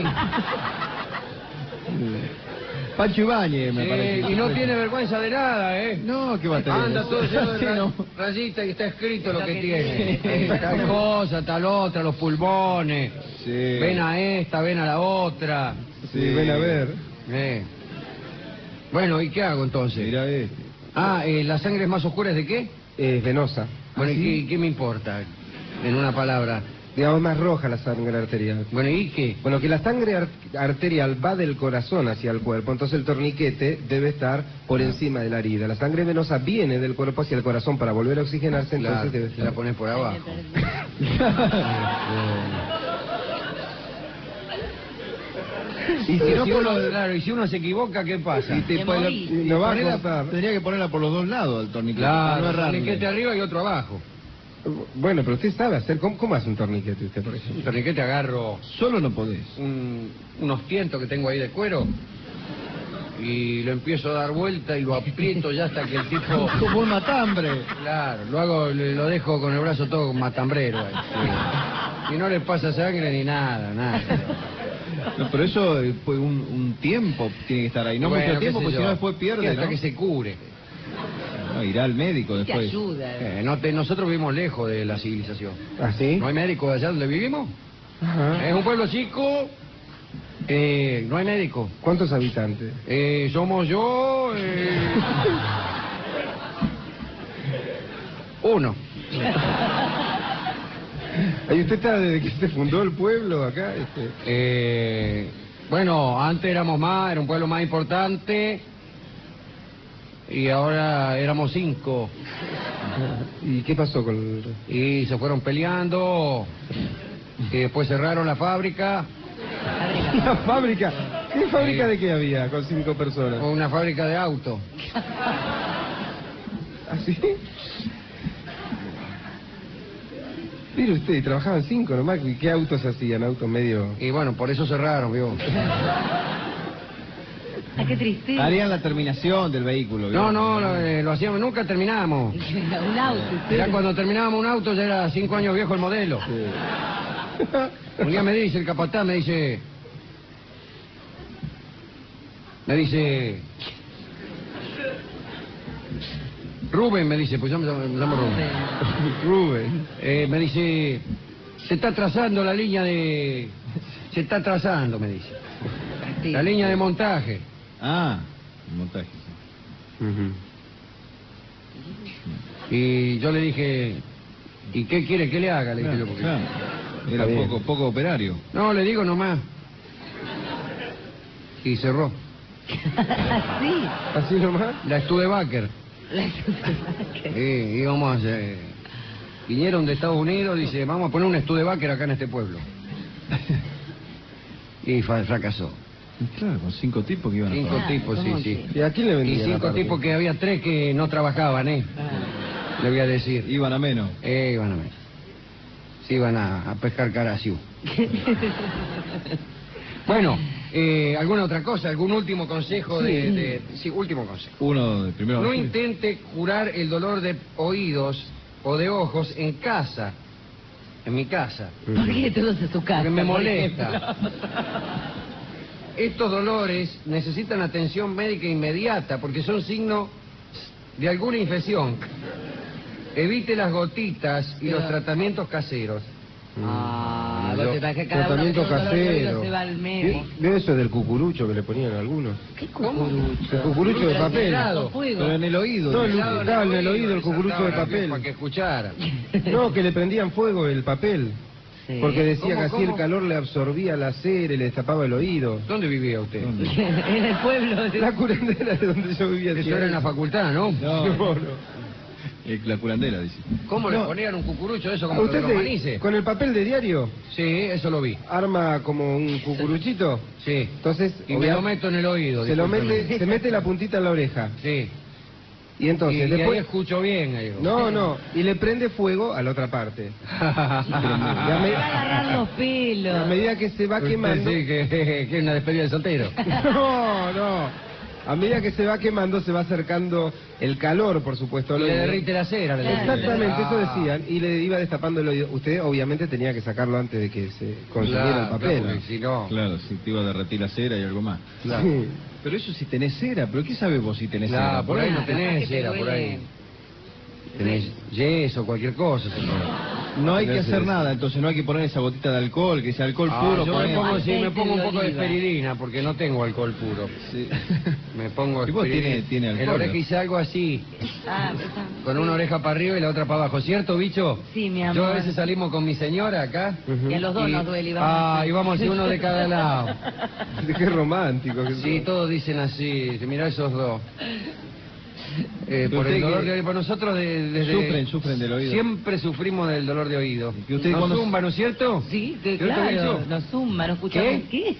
Speaker 2: Pancho Ibáñez, me
Speaker 3: Sí,
Speaker 2: parece.
Speaker 3: y no tiene vergüenza de nada, ¿eh?
Speaker 2: No, ¿qué va a tener?
Speaker 3: Anda todo lleno de
Speaker 2: Sí,
Speaker 3: ra-
Speaker 2: no.
Speaker 3: rayita y está escrito lo
Speaker 4: Lo
Speaker 3: que
Speaker 4: que
Speaker 3: tiene.
Speaker 4: tiene.
Speaker 3: Tal cosa, tal otra, los pulmones.
Speaker 2: Sí.
Speaker 3: Ven a esta, ven a la otra.
Speaker 5: Sí, ven a ver.
Speaker 3: Eh. Bueno, ¿y qué hago entonces?
Speaker 2: Mira este.
Speaker 3: Ah, eh, ¿la sangre es más oscura es de qué?
Speaker 5: Es venosa.
Speaker 3: Bueno,
Speaker 5: ¿Ah,
Speaker 3: ¿y
Speaker 5: sí?
Speaker 3: qué, qué me importa? En una palabra.
Speaker 5: Digamos, más roja la sangre arterial.
Speaker 3: Bueno, ¿y qué?
Speaker 5: Bueno, que la sangre ar- arterial va del corazón hacia el cuerpo, entonces el torniquete debe estar por encima de la herida. La sangre venosa viene del cuerpo hacia el corazón para volver a oxigenarse, entonces
Speaker 3: La,
Speaker 5: debe
Speaker 3: la
Speaker 5: estar...
Speaker 3: pones por abajo.
Speaker 2: Y
Speaker 3: Y
Speaker 2: si no,
Speaker 3: si
Speaker 2: por
Speaker 3: uno,
Speaker 2: lo-
Speaker 3: claro, y si uno se equivoca, ¿qué pasa?
Speaker 2: y te
Speaker 4: Te
Speaker 2: pone-
Speaker 4: morís.
Speaker 2: y
Speaker 5: No va a
Speaker 2: ponela-
Speaker 5: cortar.
Speaker 2: Tendría que ponerla por los dos lados al torniquete.
Speaker 3: Claro,
Speaker 2: para no
Speaker 3: un
Speaker 2: errarle.
Speaker 3: torniquete arriba y otro abajo.
Speaker 5: Bueno, pero usted sabe hacer... ¿Cómo, cómo hace un torniquete usted, por
Speaker 3: Un
Speaker 5: ejemplo?
Speaker 3: torniquete agarro
Speaker 2: Solo no podés.
Speaker 3: un- unos tientos que tengo ahí de cuero y lo empiezo a dar vuelta y lo aprieto ya hasta que el tipo...
Speaker 2: Como un matambre.
Speaker 3: Claro, lo hago, le- lo dejo con el brazo todo matambrero ahí, sí. Y no le pasa sangre ni nada, nada.
Speaker 2: No, pero eso eh, fue un, un tiempo tiene que estar ahí. No
Speaker 3: Bueno,
Speaker 2: mucho
Speaker 3: qué
Speaker 2: tiempo,
Speaker 3: sé
Speaker 2: porque si
Speaker 3: yo.
Speaker 2: no después pierde,
Speaker 3: Y hasta
Speaker 2: ¿no?
Speaker 3: que se cure.
Speaker 2: No, irá al médico
Speaker 4: Te
Speaker 2: después.
Speaker 4: ayuda.
Speaker 3: Eh, no te- nosotros vivimos lejos de la civilización.
Speaker 5: ¿Ah, sí?
Speaker 3: ¿No hay médico allá donde vivimos?
Speaker 5: Ajá.
Speaker 3: Es un pueblo chico, eh, no hay médico.
Speaker 5: ¿Cuántos habitantes?
Speaker 3: Eh, somos yo... eh, uno.
Speaker 5: Ahí usted está desde que se fundó el pueblo acá. Este.
Speaker 3: Eh, bueno, antes éramos más, era un pueblo más importante y ahora éramos cinco
Speaker 5: ¿Y qué pasó con el...
Speaker 3: y se fueron peleando y después cerraron la fábrica,
Speaker 5: La fábrica? ¿Qué fábrica
Speaker 3: Sí.
Speaker 5: de qué había con cinco personas?
Speaker 3: una fábrica de autos.
Speaker 5: ¿Así? Mire usted, y trabajaban cinco nomás. ¿Y qué autos hacían? Autos medio...
Speaker 3: Y bueno, por eso cerraron, ¿vio?
Speaker 4: Ah, qué tristeza.
Speaker 2: Harían la terminación del vehículo.
Speaker 3: No,
Speaker 2: ¿vio?
Speaker 3: no, lo, eh, lo hacíamos, nunca terminamos.
Speaker 4: Un auto.
Speaker 3: Ya cuando terminábamos un auto ya era cinco años viejo el modelo. Un día me dice el capataz, me dice... Me dice... Rubén, me dice, pues yo me llamo, me llamo Rubén. Rubén. Eh, me dice, se está trazando la línea de... Se está trazando, me dice.
Speaker 4: Sí.
Speaker 3: La línea de montaje.
Speaker 2: Ah, el montaje. sí.
Speaker 5: Ujú.
Speaker 3: Y yo le dije, ¿y qué quiere que le haga? Le dije yo,
Speaker 2: Claro,
Speaker 3: porque-
Speaker 2: claro. Era
Speaker 5: Está bien.
Speaker 2: poco, poco operario.
Speaker 3: No, le digo nomás. Y cerró.
Speaker 4: Así.
Speaker 5: ¿Así nomás?
Speaker 3: La Studebaker. Sí, íbamos a hacer... Vinieron de Estados Unidos, dice, vamos a poner un Studebaker acá en este pueblo. Y fa- fracasó.
Speaker 2: Claro, con cinco tipos que iban a
Speaker 3: Cinco
Speaker 2: trabajar.
Speaker 3: tipos, sí,
Speaker 4: ¿cómo
Speaker 3: sí.
Speaker 5: ¿Y a quién le
Speaker 3: Y
Speaker 5: vendían
Speaker 3: cinco
Speaker 5: aparte?
Speaker 3: tipos que había tres que no trabajaban, ¿eh? Le voy a decir.
Speaker 2: Iban a menos.
Speaker 3: Eh, iban a ver. Se iban a, a pescar carasiú. Bueno, eh, ¿alguna otra cosa? ¿Algún último consejo de, de- Sí, último consejo.
Speaker 2: Uno de primero.
Speaker 3: No intente curar el dolor de oídos o de ojos en casa. En mi casa.
Speaker 4: ¿Por qué todos a su casa?
Speaker 3: Porque me
Speaker 4: por
Speaker 3: molesta.
Speaker 4: ejemplo?
Speaker 3: Estos dolores necesitan atención médica inmediata porque son signo de alguna infección. Evite las gotitas y los tratamientos caseros.
Speaker 4: Ah,
Speaker 3: Yo-
Speaker 4: vos te parece que cada uno que
Speaker 5: Tratamiento
Speaker 4: tiene un dolor de oído
Speaker 5: casero.
Speaker 4: se va al memo.
Speaker 5: ¿Vio eso del cucurucho que le ponían a algunos?
Speaker 4: ¿Qué
Speaker 3: ¿Cómo?
Speaker 4: cucurucho?
Speaker 5: El cucurucho de papel.
Speaker 3: Helado.
Speaker 4: Fuego.
Speaker 2: Pero en el oído.
Speaker 5: No,
Speaker 2: ¿no?
Speaker 5: el- claro, en el oído el cucurucho de
Speaker 3: Para que-
Speaker 5: papel.
Speaker 3: Para que escuchara.
Speaker 5: No, que le prendían fuego el papel.
Speaker 4: Sí.
Speaker 5: Porque decía
Speaker 3: ¿Cómo,
Speaker 5: que así
Speaker 3: cómo?
Speaker 5: el calor le absorbía la cera y le destapaba el oído.
Speaker 3: ¿Dónde vivía usted?
Speaker 4: En el pueblo.
Speaker 5: La curandera de donde yo vivía.
Speaker 3: Eso era en la facultad, ¿no?
Speaker 2: No.
Speaker 5: No, no.
Speaker 2: Eh, la curandera, dice.
Speaker 3: ¿Cómo le
Speaker 5: No.
Speaker 3: ponían un cucurucho eso
Speaker 5: ¿A
Speaker 3: como
Speaker 5: usted
Speaker 3: los
Speaker 5: se-
Speaker 3: manices?
Speaker 5: con el papel de diario
Speaker 3: Sí, eso lo vi.
Speaker 5: arma como un cucuruchito?
Speaker 3: Sí.
Speaker 5: Entonces,
Speaker 3: Y me
Speaker 5: obvia-
Speaker 3: lo meto en el oído.
Speaker 5: se lo
Speaker 3: discúlpeme.
Speaker 5: mete, se mete la puntita en la oreja.
Speaker 3: Sí.
Speaker 5: Y
Speaker 3: Y,
Speaker 5: entonces,
Speaker 3: y ahí
Speaker 5: después...
Speaker 3: escucho bien. ahí.
Speaker 5: No, no, y le prende fuego a la otra parte. Y a,
Speaker 4: Me va a agarrar
Speaker 5: me-
Speaker 4: los
Speaker 5: a
Speaker 4: pelos.
Speaker 5: medida que se va
Speaker 3: Usted
Speaker 5: quemando...
Speaker 3: sí, que, que es una despedida de soltero.
Speaker 5: No, no. A medida que se va quemando, se va acercando el calor, por supuesto. al
Speaker 3: Y le
Speaker 5: oído.
Speaker 3: derrite la cera. le derrite.
Speaker 5: Exactamente, eso
Speaker 3: Ah.
Speaker 5: decían. Y le iba destapando el oído. Usted, obviamente, tenía que sacarlo antes de que se consumiera
Speaker 3: Claro,
Speaker 5: el papel.
Speaker 3: claro, porque si no...
Speaker 2: Claro, si te iba a derretir la cera y algo más.
Speaker 3: Claro.
Speaker 5: Sí.
Speaker 2: Pero eso si tenés cera, pero ¿qué sabes vos si tenés
Speaker 3: Claro,
Speaker 2: cera?
Speaker 3: por ahí no
Speaker 4: Claro,
Speaker 3: tenés
Speaker 4: que te
Speaker 3: cera, por
Speaker 4: duele.
Speaker 3: ahí. Tenés yeso, cualquier cosa, señor.
Speaker 2: No hay que
Speaker 5: Tenés
Speaker 2: hacer
Speaker 5: esa.
Speaker 2: nada, entonces no hay que poner esa gotita de alcohol, que sea alcohol
Speaker 3: Ah,
Speaker 2: puro.
Speaker 3: yo me
Speaker 2: poné-
Speaker 3: pongo, sí, me pongo un poco de
Speaker 4: Aceite de oliva.
Speaker 3: esperidina porque no tengo alcohol puro.
Speaker 2: Sí.
Speaker 3: Me pongo
Speaker 2: Y vos
Speaker 3: esperidina.
Speaker 2: tiene- tiene
Speaker 3: En
Speaker 2: alcohol,
Speaker 3: la oreja
Speaker 2: ¿no?
Speaker 3: hice algo así,
Speaker 4: Ah, está.
Speaker 3: con una oreja para arriba y la otra para abajo, ¿cierto, bicho?
Speaker 4: Sí, mi
Speaker 3: Yo a
Speaker 4: amor.
Speaker 3: veces salimos con mi señora acá.
Speaker 5: Ujú.
Speaker 4: Y a los dos
Speaker 3: y-
Speaker 4: nos duele y vamos.
Speaker 3: Ah, y vamos así, uno de cada lado.
Speaker 5: Qué romántico. que
Speaker 3: Sí,
Speaker 5: son.
Speaker 3: todos dicen así, mirá esos dos. Eh, por
Speaker 2: Usted
Speaker 3: el dolor
Speaker 2: que-
Speaker 3: de oído, por nosotros de- desde...
Speaker 2: Sufren, sufren del oído.
Speaker 3: Siempre sufrimos del dolor de oído.
Speaker 2: Y usted
Speaker 3: Nos
Speaker 2: cuando-
Speaker 3: zumba, ¿no es cierto?
Speaker 4: Sí, que
Speaker 3: ¿Cierto,
Speaker 4: claro.
Speaker 3: Bicho?
Speaker 4: Nos zumba, no escuchamos.
Speaker 3: ¿Qué?
Speaker 4: ¿Qué?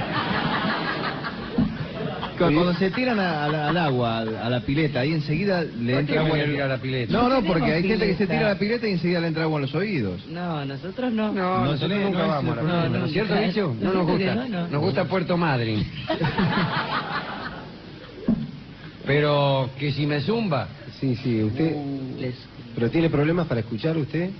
Speaker 2: Cuando cuando se tiran a- a la- al agua, a la, a la pileta, ahí enseguida le
Speaker 3: ¿Por qué
Speaker 2: entra agua
Speaker 3: me
Speaker 2: en el...
Speaker 3: tira a la pileta?
Speaker 2: No, no,
Speaker 4: No
Speaker 2: porque hay
Speaker 4: tenemos
Speaker 2: gente que se
Speaker 4: pileta.
Speaker 2: tira a la pileta y enseguida le entra agua en los oídos.
Speaker 4: No, nosotros no.
Speaker 3: No,
Speaker 2: No
Speaker 3: nosotros
Speaker 2: tenés-
Speaker 3: nunca
Speaker 2: no es
Speaker 3: vamos a
Speaker 2: el
Speaker 3: la
Speaker 2: problema.
Speaker 3: pileta, ¿no es cierto,
Speaker 4: No,
Speaker 3: bicho? No
Speaker 4: no,
Speaker 3: nos gusta.
Speaker 4: no, no.
Speaker 3: Nos gusta Puerto Madryn. Pero que si me zumba...
Speaker 5: Sí, sí, usted...
Speaker 4: Les-
Speaker 5: ¿Pero tiene problemas para escuchar usted?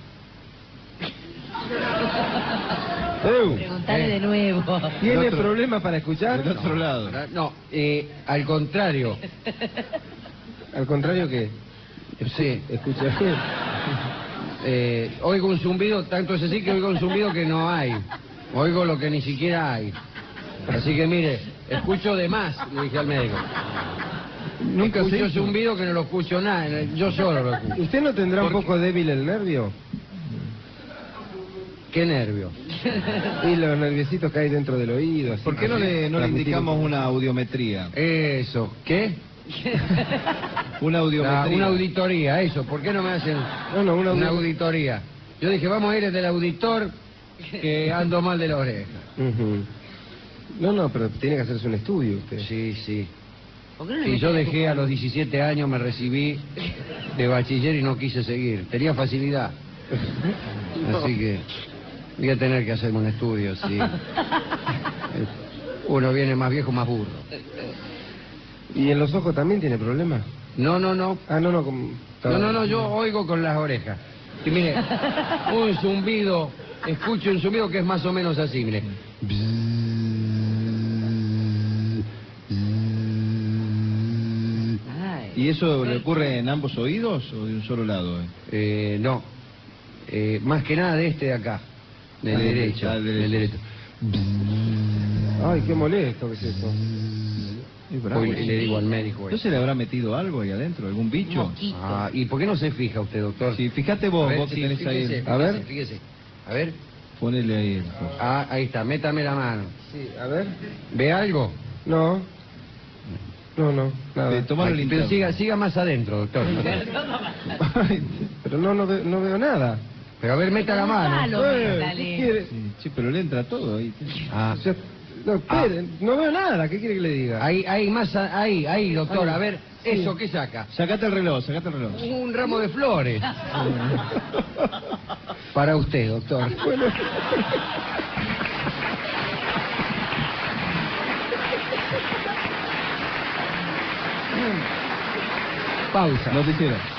Speaker 5: Eu,
Speaker 4: Preguntale
Speaker 3: Eh.
Speaker 4: de nuevo.
Speaker 5: ¿Tiene
Speaker 2: otro-
Speaker 5: problemas para escuchar?
Speaker 2: Del otro lado.
Speaker 3: No, eh, al contrario.
Speaker 5: Al contrario que...
Speaker 3: Sí.
Speaker 5: Escucha bien.
Speaker 3: Eh, oigo un zumbido, tanto es así que oigo un zumbido que no hay. Oigo lo que ni siquiera hay. Así que mire, escucho de más, le dije al médico.
Speaker 5: Nunca se
Speaker 3: escucho
Speaker 5: hizo.
Speaker 3: zumbido que no lo escucho nada, yo solo lo escucho.
Speaker 5: ¿Usted no tendrá un
Speaker 3: Porque-
Speaker 5: poco débil el nervio?
Speaker 3: Qué nervio.
Speaker 5: Y los nerviositos que hay dentro del oído. así,
Speaker 2: ¿Por qué no le, no le
Speaker 5: transmitir
Speaker 2: indicamos
Speaker 5: un-
Speaker 2: una audiometría?
Speaker 3: Eso, ¿qué?
Speaker 2: Una
Speaker 3: La-
Speaker 2: audiometría.
Speaker 3: una auditoría, eso. ¿Por qué no me hacen
Speaker 5: No, no, una,
Speaker 3: una
Speaker 5: audi-
Speaker 3: auditoría? Yo dije, vamos a ir del auditor que ando mal de la oreja.
Speaker 5: Ujú. No, no, pero tiene que hacerse un estudio usted.
Speaker 3: Sí, sí.
Speaker 4: ¿Por qué no le
Speaker 3: Sí,
Speaker 4: meten
Speaker 3: yo
Speaker 4: la
Speaker 3: dejé
Speaker 4: cuca?
Speaker 3: a los diecisiete años, me recibí de bachiller y no quise seguir. Tenía facilidad. Así que voy a tener que hacerme un estudio, sí. Uno viene más viejo, más burro.
Speaker 5: ¿Y en los ojos también tiene problemas?
Speaker 3: No, no, no.
Speaker 5: Ah, no, no. Como...
Speaker 3: No, no, no, yo oigo con las orejas. Y mire, un zumbido, escucho un zumbido que es más o menos así, mire.
Speaker 4: Ay.
Speaker 2: ¿Y eso le ocurre en ambos oídos o de un solo lado? eh?
Speaker 3: Eh, no, Eh, más que nada de este de acá, del
Speaker 2: Ah,
Speaker 3: derecho,
Speaker 2: ah, del
Speaker 3: del
Speaker 2: derecho.
Speaker 3: derecho.
Speaker 5: Ay, qué molesto que es eso.
Speaker 2: Es bravo.
Speaker 3: Hoy le digo al médico
Speaker 2: ¿No
Speaker 3: eso.
Speaker 2: se le habrá metido algo ahí adentro? ¿Algún bicho?
Speaker 4: Mosquito.
Speaker 3: Ah, ¿y por qué no se fija usted, doctor?
Speaker 2: Sí, fíjate vos,
Speaker 3: A ver,
Speaker 2: vos que
Speaker 3: sí,
Speaker 2: tenés ahí.
Speaker 3: fíjese,
Speaker 5: A ver.
Speaker 3: fíjese, fíjese. A ver.
Speaker 2: Ponele ahí el coso.
Speaker 3: Ah, ahí está, métame la mano.
Speaker 5: Sí, a ver.
Speaker 3: ¿Ve algo?
Speaker 5: No. No, no, nada.
Speaker 2: Eh, tomalo
Speaker 3: Ay,
Speaker 2: el
Speaker 3: pero
Speaker 2: interno.
Speaker 3: siga, siga más adentro, doctor.
Speaker 5: Ay, pero no, no, veo, no veo nada.
Speaker 3: Pero a ver, meta la mano.
Speaker 4: Palo,
Speaker 5: Eh,
Speaker 4: métale.
Speaker 5: ¿qué quiere?
Speaker 2: Sí, sí, pero le entra todo ahí.
Speaker 3: Ah,
Speaker 5: Ya- no, espere, no veo nada. ¿Qué quiere que le diga?
Speaker 3: ahí, ahí, más, a- ahí, ahí, doctor.
Speaker 5: Ahí.
Speaker 3: A ver,
Speaker 5: Sí.
Speaker 3: ¿eso qué saca?
Speaker 2: Sacate el reloj, sacate el reloj.
Speaker 3: Un ramo de flores. Para usted, doctor.
Speaker 5: Bueno.
Speaker 3: Pausa.
Speaker 2: Noticiero.